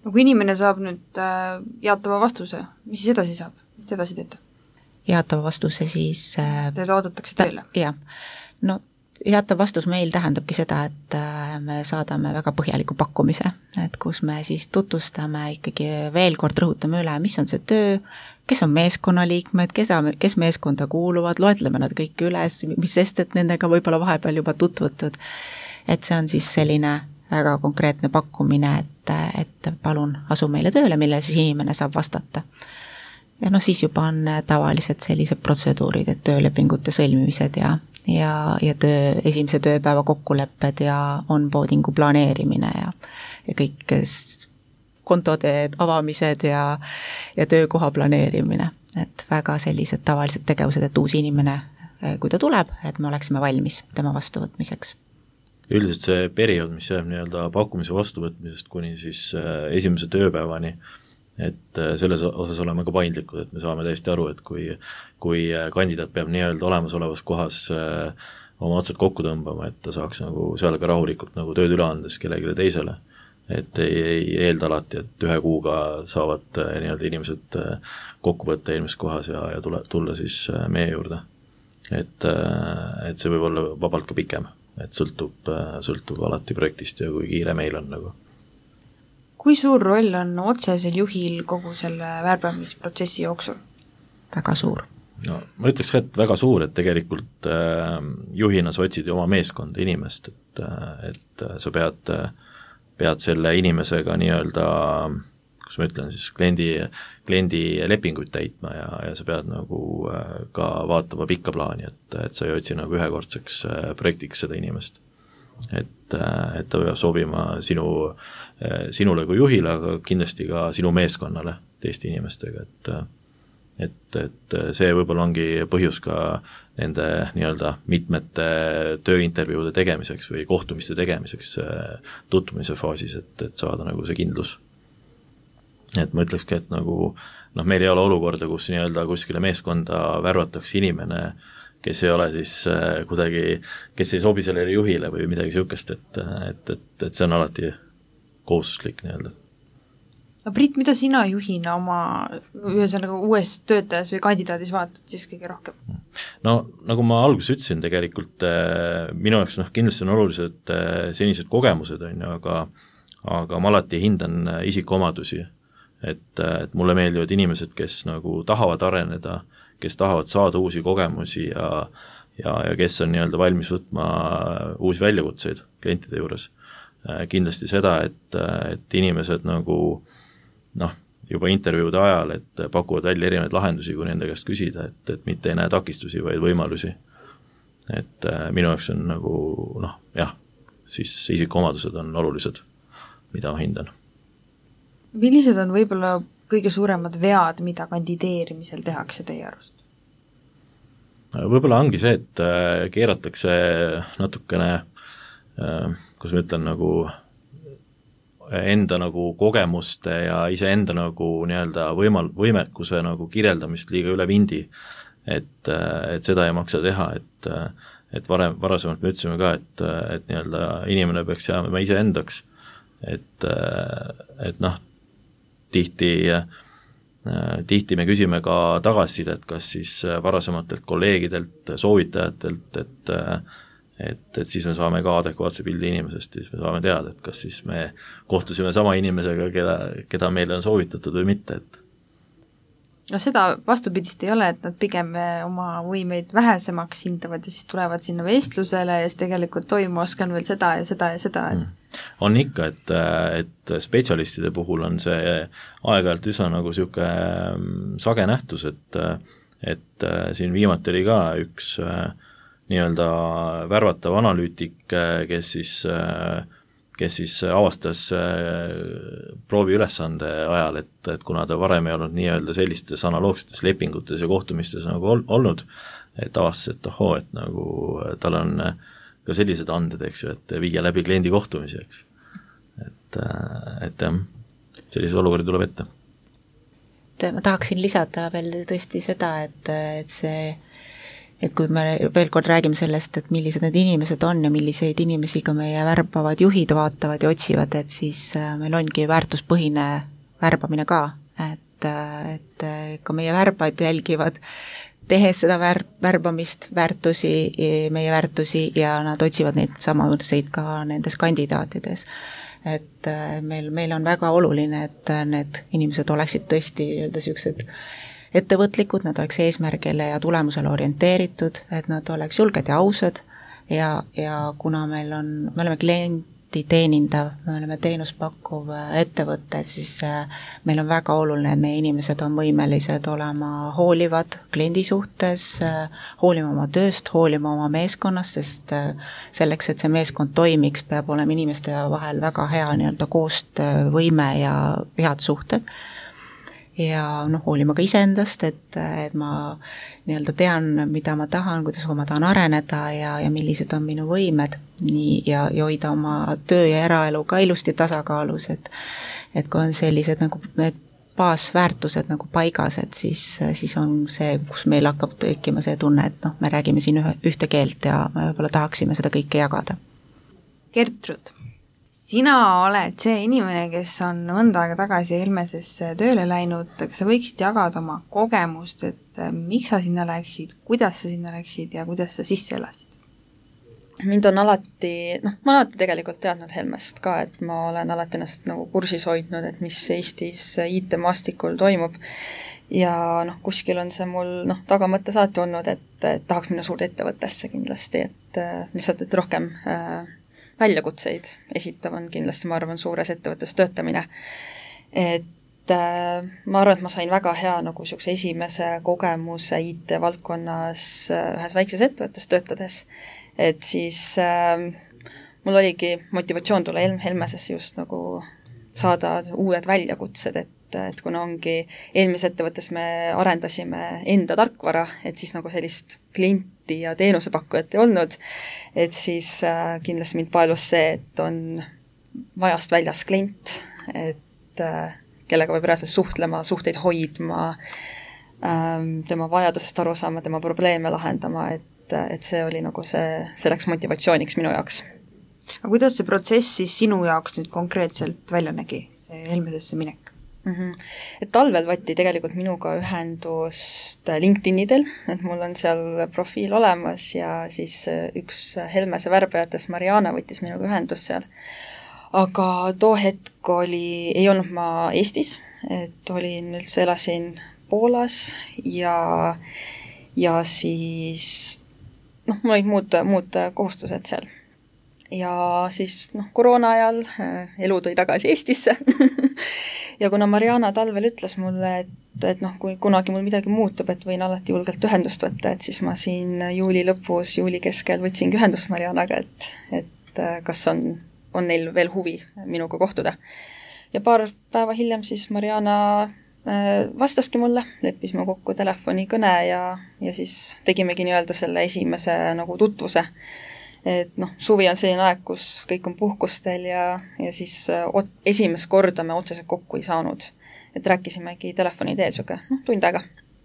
no kui inimene saab nüüd äh, jaatava vastuse, mis siis edasi saab? Mis edasi teete? Jaatava vastuse siis äh, Te oodatakse tööle? Jah. No jaatav vastus meil tähendabki seda, et me saadame väga põhjaliku pakkumise, et kus me siis tutvustame ikkagi veel kord rõhutame üle, mis on see töö, kes on meeskonnaliikmed, kes, kes meeskonda kuuluvad, loetleme nad kõik üles, mis sest, et nendega võib-olla vahepeal juba tutvutud. Et see on siis selline väga konkreetne pakkumine, et, et palun asu meile tööle, mille siis inimene saab vastata. Ja no siis juba on tavaliselt sellised protseduurid, et töölepingute sõlmimised ja, ja, ja töö, esimese tööpäeva kokkulepped ja onboardingu planeerimine ja, ja kõik kontode avamised ja, ja töökoha planeerimine. Et väga sellised tavalised tegevused, et uus inimene, kui ta tuleb, et me oleksime valmis tema vastuvõtmiseks. Üldiselt see periood, mis jääb nii-öelda pakkumise vastuvõtmisest kuni siis esimese tööpäevani, et selles osas oleme ka paindlikud, et me saame täiesti aru, et kui, kui kandidaat peab nii-öelda olemasolevas kohas oma otsad kokku tõmbama, et ta saaks nagu seal ka rahulikult nagu tööd üle andes kellegile teisele. Et ei, ei eelda alati, et ühe kuuga saavad nii-öelda inimesed kokku võtta eelmises kohas ja, ja tule, tulla siis meie juurde. Et, et see võib olla vabalt ka pikem, et sõltub, sõltub alati projektist ja kui kiire meil on nagu. Kui suur roll on otsesel juhil kogu selle värbamisprotsessi jooksul? Väga suur. No, ma ütleks ka, et väga suur, et tegelikult äh, juhina sa otsid oma meeskonda inimest, et, et sa pead, pead selle inimesega nii-öelda, kus ma ütlen siis, kliendi, kliendi lepinguid täitma ja, ja sa pead nagu äh, ka vaatama pikka plaani, et, et sa ei otsi nagu ühekordseks äh, projektiks seda inimest. Et, et ta peab sobima sinu, sinule kui juhile, aga kindlasti ka sinu meeskonnale teiste inimestega, et, et, et see võib-olla ongi põhjus ka nende nii-öelda mitmete tööintervjuude tegemiseks või kohtumiste tegemiseks tutvumise faasis, et, et saada nagu see kindlus. Et ma ütlekski, et nagu, noh, meil ei ole olukorda, kus nii-öelda kuskile meeskonda värvatakse inimene, kes ei ole siis äh, kuidagi, kes ei sobi sellele juhile või midagi niisugust, et, et, et, et see on alati kohustuslik nii-öelda. No Priit, mida sina juhina oma ühesõnaga uues töötajas või kandidaadis vaatad siis kõige rohkem? No nagu ma alguses ütlesin, tegelikult äh, minu jaoks noh, kindlasti on olulised äh, senised kogemused, on ju, aga, aga ma alati hindan äh, isikuomadusi, et, et mulle meeldivad inimesed, kes nagu tahavad areneda, kes tahavad saada uusi kogemusi ja, ja, ja kes on nii-öelda valmis võtma uusi väljakutseid klientide juures. Kindlasti seda, et, et inimesed nagu noh, juba intervjuude ajal, et pakuvad välja erinevaid lahendusi, kui nende käest küsida, et, et mitte ei näe takistusi, vaid võimalusi. Et minu jaoks on nagu noh, jah, siis isikuomadused on olulised, mida ma hindan. Millised on võib-olla kõige suuremad vead, mida kandideerimisel tehakse teie arust? Võib-olla ongi see, et keeratakse natukene, kus ma ütlen, nagu enda nagu kogemuste ja iseenda nagu nii-öelda võimal, võimekuse nagu kirjeldamist liiga üle vindi, et, et seda ei maksa teha, et, et varem, varasemalt me ütlesime ka, et, et nii-öelda inimene peaks jääma iseendaks, et, et noh, tihti, tihti me küsime ka tagasisidet, kas siis varasematelt kolleegidelt, soovitajatelt, et, et, et siis me saame ka adekvaatse pildi inimesest, siis me saame teada, et kas siis me kohtusime sama inimesega, keda, keda meile on soovitatud või mitte. Et. No seda vastupidist ei ole, et nad pigem oma võimeid vähesemaks hindavad ja siis tulevad sinna vestlusele ja siis tegelikult toimu oskan veel seda ja seda ja seda, et mm. On ikka, et, et spetsialistide puhul on see aeg-ajalt üsna nagu siuke sage nähtus, et, et siin viimati oli ka üks nii-öelda värvatav analüütik, kes siis, kes siis avastas proovi ülesande ajal, et, et kuna ta varem ei olnud nii-öelda sellistes analoogsetes lepingutes ja kohtumistes nagu ol, olnud, et avastas, et ohoo, et nagu tal on ka sellised anded, eks ju, et viia läbi kliendi kohtumisi, eks. Et, et jah, sellised olukordi tuleb ette. Ma tahaksin lisada veel tõesti seda, et, et see et kui me veel kord räägime sellest, et millised need inimesed on ja milliseid inimesi ka meie värbavad juhid vaatavad ja otsivad, et siis meil ongi väärtuspõhine värbamine ka, et, et ka meie värbajad jälgivad, tehes seda vär, värbamist, väärtusi, meie väärtusi ja nad otsivad neid samasid ka nendes kandidaatides. Et meil, meil on väga oluline, et need inimesed oleksid tõesti nii-öelda siuksed ettevõtlikud, nad oleks eesmärgile ja tulemusele orienteeritud, et nad oleks julged ja ausad ja, ja kuna meil on, me oleme klienti teenindav, me oleme teenuspakkuv ettevõte, siis meil on väga oluline, et meie inimesed on võimelised olema hoolivad kliendi suhtes, hoolima oma tööst, hoolima oma meeskonnast, sest selleks, et see meeskond toimiks, peab olema inimeste vahel väga hea nii-öelda koostöövõime ja head suhted. Ja noh, hoolima ka iseendast, et, et ma nii-öelda tean, mida ma tahan, kuidas ma tahan areneda ja, ja millised on minu võimed nii, ja, ja hoida oma töö ja eraelu ka ilusti tasakaalus, et, et kui on sellised nagu need baasväärtused nagu paigas, et siis, siis on see, kus meil hakkab tekkima see tunne, et noh, me räägime siin ühe, ühte keelt ja me võib-olla tahaksime seda kõike jagada. Gertrud, sina oled see inimene, kes on mõnda aega tagasi Helmesesse tööle läinud, kas sa võiksid jagada oma kogemust, et miks sa sinna läksid, kuidas sa sinna läksid ja kuidas sa sisse elasid? Mind on alati, noh, ma olen alati tegelikult teadnud Helmest ka, et ma olen alati ennast nagu kursis hoidnud, et mis Eestis I T-maastikul toimub ja noh, kuskil on see mul noh, tagamõtte saati olnud, et, et tahaks minna suurde ettevõttesse kindlasti, et lihtsalt, et rohkem äh, väljakutseid esitav on kindlasti, ma arvan, suures ettevõttes töötamine. Et äh, ma arvan, et ma sain väga hea nagu siukse esimese kogemuse I T-valdkonnas äh, ühes väikses ettevõttes töötades. Et siis äh, mul oligi motivatsioon tulla Helmesesse just nagu saada uued väljakutsed, et et kuna ongi eelmises ettevõttes me arendasime enda tarkvara, et siis nagu sellist klienti ja teenusepakkujat ei olnud, et siis äh, kindlasti mind paelus see, et on vajast väljas klient, et äh, kellega võib reaalselt suhtlema, suhteid hoidma, äh, tema vajadusest aru saama, tema probleeme lahendama, et, et see oli nagu see, selleks motivatsiooniks minu jaoks. Aga kuidas see protsess siis sinu jaoks nüüd konkreetselt välja nägi, see Helmesesse minek? Mm-hmm. Et talvel võtti tegelikult minuga ühendust LinkedInidel, et mul on seal profiil olemas ja siis üks Helmese värbajatest, Mariana, võttis minuga ühendust seal. Aga too hetk oli, ei olnud ma Eestis, et olin üldse, elasin Poolas ja, ja siis noh, mul olid muud, muud kohustused seal. Ja siis noh, koroona ajal elu tõi tagasi Eestisse ja kuna Mariana talvel ütles mulle, et, et noh, kui kunagi mul midagi muutub, et võin alati julgelt ühendust võtta, et siis ma siin juuli lõpus, juuli keskel võtsingi ühendust Marianaga, et, et kas on, on neil veel huvi minuga kohtuda. Ja paar päeva hiljem siis Mariana vastaski mulle, leppisime kokku telefonikõne ja, ja siis tegimegi nii-öelda selle esimese nagu tutvuse. Et noh, suvi on selline aeg, kus kõik on puhkustel ja, ja siis ot, esimest korda me otseselt kokku ei saanud. Et rääkisimegi telefoni teel siuke, noh, tund aega.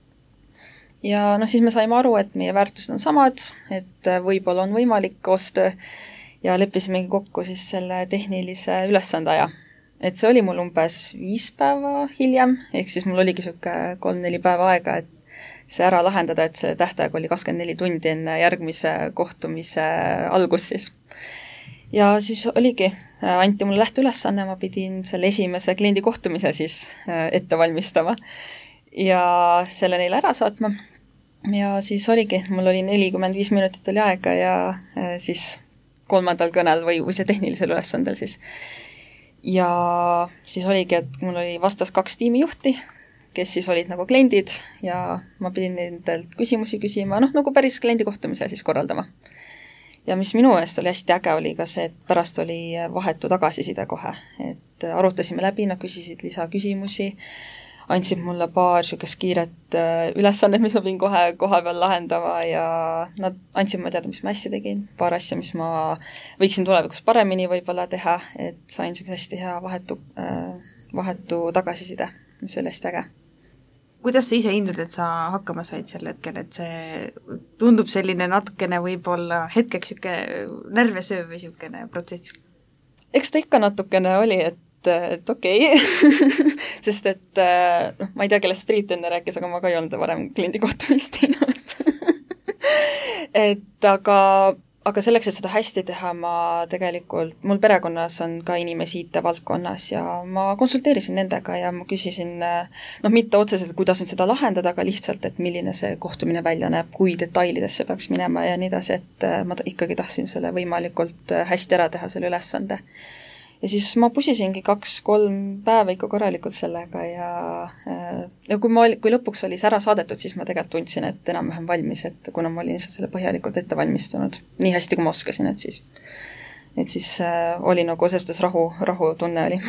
Ja noh, siis me saime aru, et meie väärtused on samad, et võib-olla on võimalik koostöö ja leppisimegi kokku siis selle tehnilise ülesandaja. Et see oli mul umbes viis päeva hiljem, ehk siis mul oligi siuke kolm-neli päeva aega, et see ära lahendada, et see tähtaeg oli kakskümmend neli tundi enne järgmise kohtumise algus siis. Ja siis oligi, anti mulle lähteülesanne, ma pidin selle esimese kliendi kohtumise siis ette valmistama ja selle neile ära saatma. Ja siis oligi, mul oli nelikümmend viis minutit oli aega ja siis kolmandal kõnel või, või see tehnilisel ülesandel siis. Ja siis oligi, et mul oli vastas kaks tiimijuhti, kes siis olid nagu kliendid ja ma pidin nendelt küsimusi küsima, noh, nagu päris kliendi kohtumise siis korraldama. Ja mis minu eest oli hästi äge, oli ka see, et pärast oli vahetu tagasiside kohe, et arutasime läbi, nad küsisid lisaküsimusi, andsid mulle paar siukest kiiret ülesannet, mis ma pidin kohe koha peal lahendama ja nad andsid ma teada, mis ma hästi tegin, paar asja, mis ma võiksin tulevikus paremini võib-olla teha, et sain siukest hästi hea vahetu, vahetu tagasiside, mis oli hästi äge. kuidas sa ise hindad, et sa hakkama said sel hetkel, et see tundub selline natukene võib-olla hetkeks siuke närve sööv või siukene protsess? Eks ta ikka natukene oli, et, et okei okay. Sest et noh, ma ei tea, kellest Priit enne rääkis, aga ma ka ei olnud varem kliendikohtumist teinud et aga Aga selleks, et seda hästi teha, ma tegelikult, mul perekonnas on ka inimesi I T-valdkonnas ja ma konsulteerisin nendega ja ma küsisin, noh, mitte otseselt, kuidas nüüd seda lahendada, aga lihtsalt, et milline see kohtumine välja näeb, kui detailidesse peaks minema ja nii edasi, et ma ikkagi tahtsin selle võimalikult hästi ära teha, selle ülesande. Ja siis ma pusisingi kaks-kolm päeva ikka korralikult sellega ja, ja kui, ma, kui lõpuks oli see ära saadetud, siis ma tegelikult tundsin, et enam-vähem valmis, et kuna ma olin selle põhjalikult ette valmistunud, nii hästi kui ma oskasin, et siis, et siis äh, oli nagu osestus rahu, rahu tunne oli.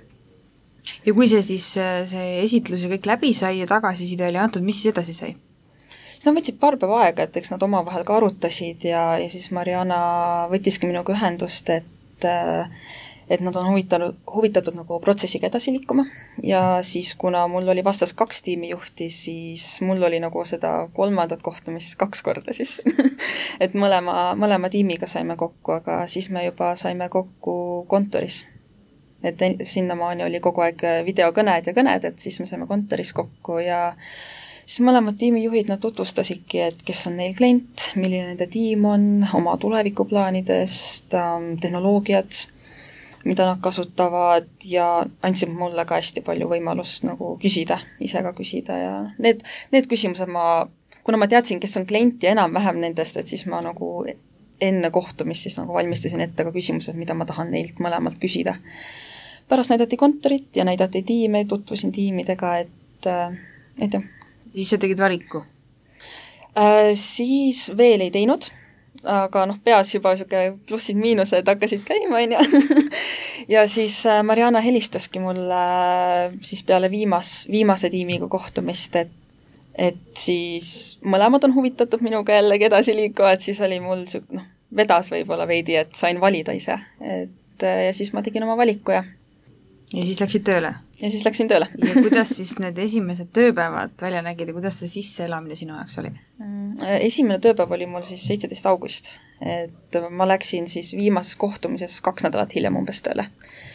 Ja kui see siis, see esitlus ja kõik läbi sai ja tagasiside oli antud, mis siis edasi sai? Siis nad võtsid paar päeva aega, et eks nad omavahel ka arutasid ja, ja siis Mariana võttiski minuga ühendust, et äh, et nad on huvitatud, huvitatud nagu protsessiga edasi liikuma ja siis, kuna mul oli vastas kaks tiimijuhti, siis mul oli nagu seda kolmandat kohtumist kaks korda siis et mõlema, mõlema tiimiga saime kokku, aga siis me juba saime kokku kontoris. Et sinnamaani oli kogu aeg videokõned ja kõned, et siis me saime kontoris kokku ja siis mõlemad tiimijuhid, nad tutvustasidki, et kes on neil klient, milline nende tiim on, oma tulevikuplaanidest, tehnoloogiad, mida nad kasutavad ja andsid mulle ka hästi palju võimalust nagu küsida, ise ka küsida ja need, need küsimused ma, kuna ma teadsin, kes on klient ja enam-vähem nendest, et siis ma nagu enne kohtumist siis nagu valmistasin ette ka küsimused, mida ma tahan neilt mõlemalt küsida. Pärast näidati kontorit ja näidati tiime, tutvusin tiimidega, et, et jah. Siis sa tegid valiku? Äh, siis veel ei teinud, aga noh, peas juba siuke plussid-miinused hakkasid käima, on ju. ja siis Mariana helistaski mulle siis peale viimas, viimase tiimiga kohtumist, et, et siis mõlemad on huvitatud minuga jällegi edasi liikuva, et siis oli mul siuk, noh, vedas võib-olla veidi, et sain valida ise. Et, ja siis ma tegin oma valiku ja ja siis läksid tööle? Ja siis läksin tööle. ja kuidas siis need esimesed tööpäevad välja nägid ja kuidas see sisseelamine sinu ajaks oli? Esimene tööpäev oli mul siis seitseteist august, et ma läksin siis viimases kohtumises kaks nädalat hiljem umbes tööle.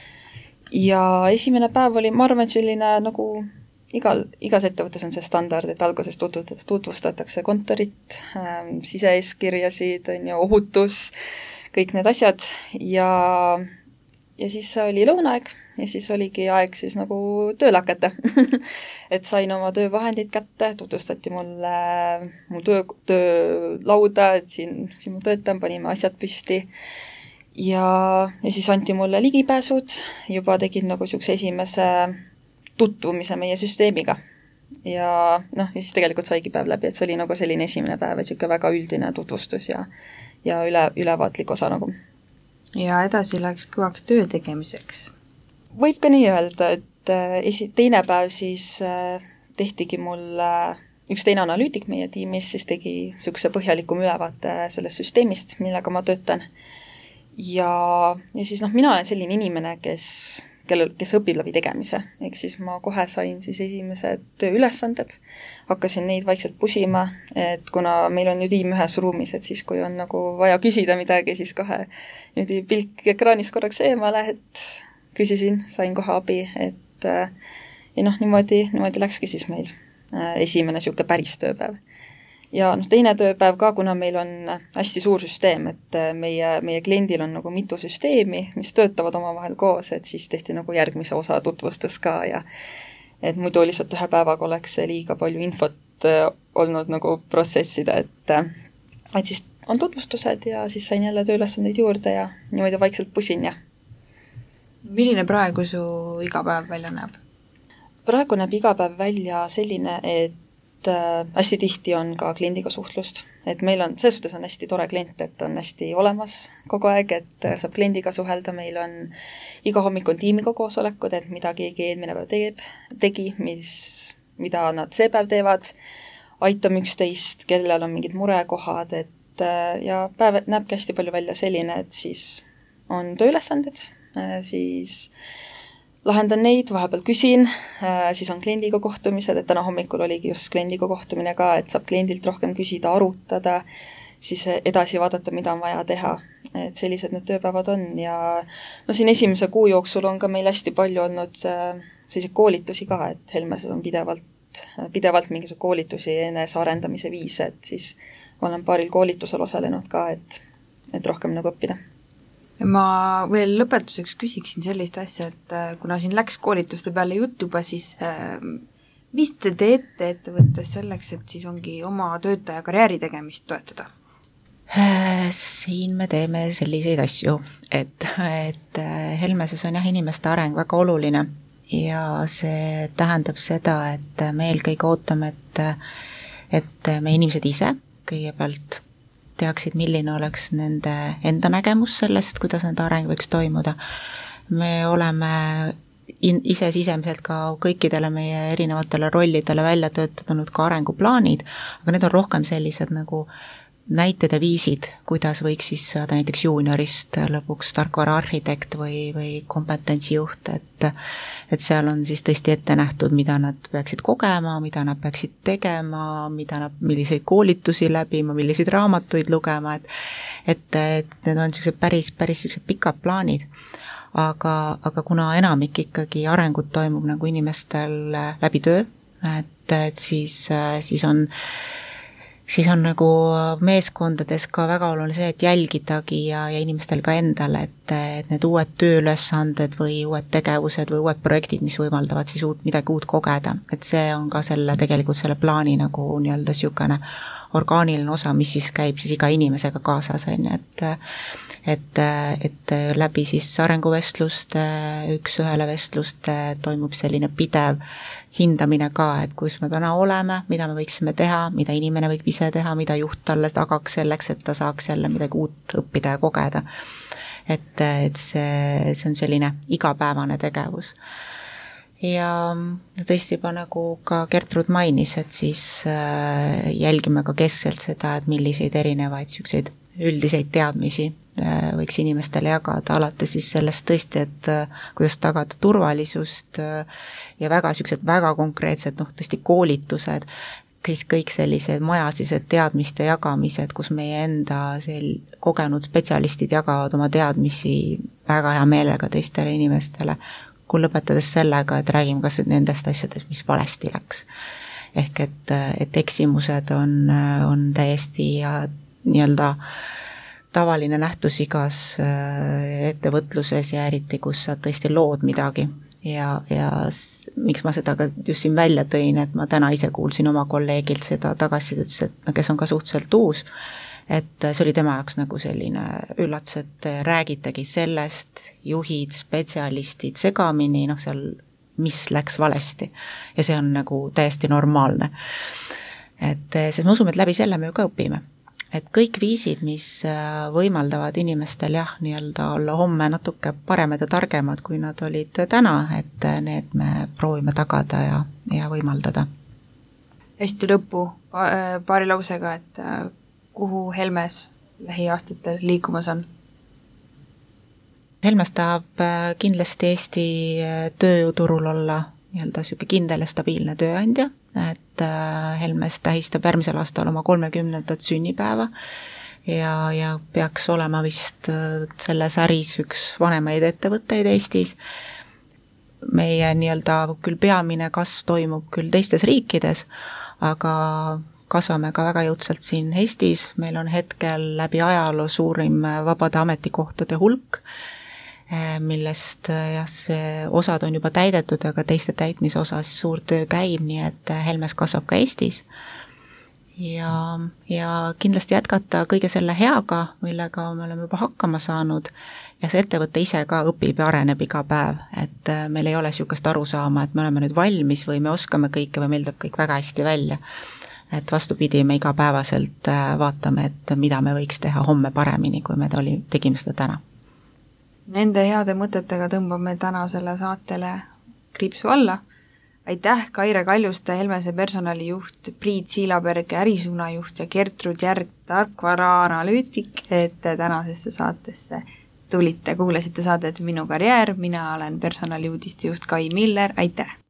Ja esimene päev oli, ma arvan, selline nagu igal, igas ettevõttes on see standard, et alguses tutvustatakse kontorit, ähm, siseeskirjasid, on ju, ohutus, kõik need asjad ja ja siis oli lõunaaeg ja siis oligi aeg siis nagu tööle hakata et sain oma töövahendid kätte, tutvustati mulle mu töö, töölauda, et siin, siin ma töötan, panime asjad püsti ja, ja siis anti mulle ligipääsud, juba tegin nagu niisuguse esimese tutvumise meie süsteemiga ja noh, ja siis tegelikult saigi päev läbi, et see oli nagu selline esimene päev, et niisugune väga üldine tutvustus ja, ja üle, ülevaatlik osa nagu. Ja edasi läks kõvaks töö tegemiseks? Võib ka nii öelda, et esi, teine päev siis tehtigi mul üks teine analüütik meie tiimis, siis tegi niisuguse põhjalikum ülevaate sellest süsteemist, millega ma töötan. Ja, ja siis noh, mina olen selline inimene, kes, kellel, kes õpib läbi tegemise. Ehk siis ma kohe sain siis esimesed tööülesanded, hakkasin neid vaikselt pusima, et kuna meil on ju tiim ühes ruumis, et siis kui on nagu vaja küsida midagi, siis kohe nüüd pilk ekraanis korraks eemale, et küsisin, sain kohe abi, et ja noh, niimoodi, niimoodi läkski siis meil esimene niisugune päris tööpäev. Ja noh, teine tööpäev ka, kuna meil on hästi suur süsteem, et meie, meie kliendil on nagu mitu süsteemi, mis töötavad omavahel koos, et siis tehti nagu järgmise osa tutvustus ka ja et muidu lihtsalt ühe päevaga oleks liiga palju infot olnud nagu protsessida, et, et siis on tutvustused ja siis sain jälle tööülesandeid juurde ja niimoodi vaikselt pusin ja milline praegu su igapäev välja näeb? Praegu näeb igapäev välja selline, et äh, hästi tihti on ka kliendiga suhtlust, et meil on, selles suhtes on hästi tore klient, et on hästi olemas kogu aeg, et äh, saab kliendiga suhelda, meil on iga hommik on tiimiga koosolekud, et mida keegi eelmine päev teeb, tegi, mis, mida nad see päev teevad, aitame üksteist, kellel on mingid murekohad, et äh, ja päev näebki hästi palju välja selline, et siis on tööülesanded, siis lahendan neid, vahepeal küsin, siis on kliendiga kohtumised, et täna hommikul oligi just kliendiga kohtumine ka, et saab kliendilt rohkem küsida, arutada, siis edasi vaadata, mida on vaja teha. Et sellised need tööpäevad on ja no siin esimese kuu jooksul on ka meil hästi palju olnud selliseid koolitusi ka, et Helmeses on pidevalt, pidevalt mingisuguse koolitusi enese arendamise viise, et siis olen paaril koolitusel osalenud ka, et, et rohkem nagu õppida. Ma veel lõpetuseks küsiksin sellist asja, et kuna siin läks koolituste peale jutt juba, siis äh, mis te teete ettevõttes selleks, et siis ongi oma töötaja karjääri tegemist toetada? Siin me teeme selliseid asju, et, et Helmeses on jah inimeste areng väga oluline ja see tähendab seda, et me eelkõige ootame, et, et me inimesed ise kõigepealt teaksid, milline oleks nende enda nägemus sellest, kuidas nende areng võiks toimuda. Me oleme in, ise sisemiselt ka kõikidele meie erinevatele rollidele välja töötanud ka arenguplaanid, aga need on rohkem sellised nagu näited ja viisid, kuidas võiks siis saada näiteks juuniorist lõpuks tarkvara arhitekt või, või kompetentsijuht, et, et seal on siis tõesti ette nähtud, mida nad peaksid kogema, mida nad peaksid tegema, mida nad, milliseid koolitusi läbima, milliseid raamatuid lugema, et, et, et need on sellised päris, päris sellised pikad plaanid. Aga, aga kuna enamik ikkagi arengut toimub nagu inimestel läbi töö, et, et siis, siis on siis on nagu meeskondades ka väga oluline see, et jälgidagi ja, ja inimestel ka endale, et, et need uued tööülesanded või uued tegevused või uued projektid, mis võimaldavad siis uut, midagi uut kogeda, et see on ka selle, tegelikult selle plaani nagu nii-öelda siukene orgaaniline osa, mis siis käib siis iga inimesega kaasas, on, et, et, et läbi siis arenguvestluste, üks ühele vestluste toimub selline pidev hindamine ka, et kus me täna oleme, mida me võiksime teha, mida inimene võib ise teha, mida juht talle tagaks selleks, et ta saaks jälle midagi uut õppida ja kogeda. Et, et see, see on selline igapäevane tegevus. Ja tõesti juba nagu ka Gertrud mainis, et siis jälgime ka keskselt seda, et milliseid erinevaid selliseid üldiseid teadmisi võiks inimestele jagada, alates siis sellest tõesti, et kuidas tagada turvalisust ja väga sellised väga konkreetsed, noh tõesti koolitused, kõik, kõik sellised majasised teadmiste jagamised, kus meie enda sel, kogenud spetsialistid jagavad oma teadmisi väga hea meelega teistele inimestele, kui lõpetades sellega, et räägime kas nendest asjadest, mis valesti läks. Ehk et, et eksimused on, on täiesti ja nii-öelda tavaline nähtus igas ettevõtluses ja eriti, kus sa tõesti lood midagi. Ja, ja miks ma seda ka just siin välja tõin, et ma täna ise kuulsin oma kolleegilt seda tagasisidet, et kes on ka suhteliselt uus, et see oli tema jaoks nagu selline üllatus, et räägitagi sellest, juhid, spetsialistid segamini, noh seal, mis läks valesti. Ja see on nagu täiesti normaalne. Et see me usume, et läbi selle me ju ka õpime. Et kõik viisid, mis võimaldavad inimestel jah, nii-öelda olla homme natuke paremad ja targemad, kui nad olid täna, et need me proovime tagada ja, ja võimaldada. Hästi lõppu paari lausega, et kuhu Helmes lähiaastatel liikumas on? Helmes tahab kindlasti Eesti tööjõuturul olla nii-öelda siuke kindel ja stabiilne tööandja, et Helmes tähistab järgmisel aastal oma kolmekümnendat sünnipäeva ja, ja peaks olema vist selles äris üks vanemaid ettevõtteid Eestis. Meie nii-öelda küll peamine kasv toimub küll teistes riikides, aga kasvame ka väga jõudsalt siin Eestis. Meil on hetkel läbi ajaloo suurim vabade ametikohtade hulk, millest jah, see osad on juba täidetud, aga teiste täitmise osas suur töö käib, nii et Helmes kasvab ka Eestis. Ja, ja kindlasti jätkata kõige selle heaga, millega me oleme juba hakkama saanud ja see ettevõte ise ka õpib ja areneb iga päev, et meil ei ole niisugust arusaama, et me oleme nüüd valmis või me oskame kõike või meil tuleb kõik väga hästi välja. Et vastupidi, me igapäevaselt vaatame, et mida me võiks teha homme paremini, kui me oli, tegime seda täna. Nende heade mõtetega tõmbame täna selle saatele kriipsu alla. Aitäh, Kaire Kaljuste, Helmese personalijuht, Priit Siilaberg, ärisuunajuht ja Gertrud Järg, tarkvara analüütik, et tänasesse saatesse tulite, kuulasite saadet Minu karjäär, mina olen personaliuudistejuht Kai Miller, aitäh!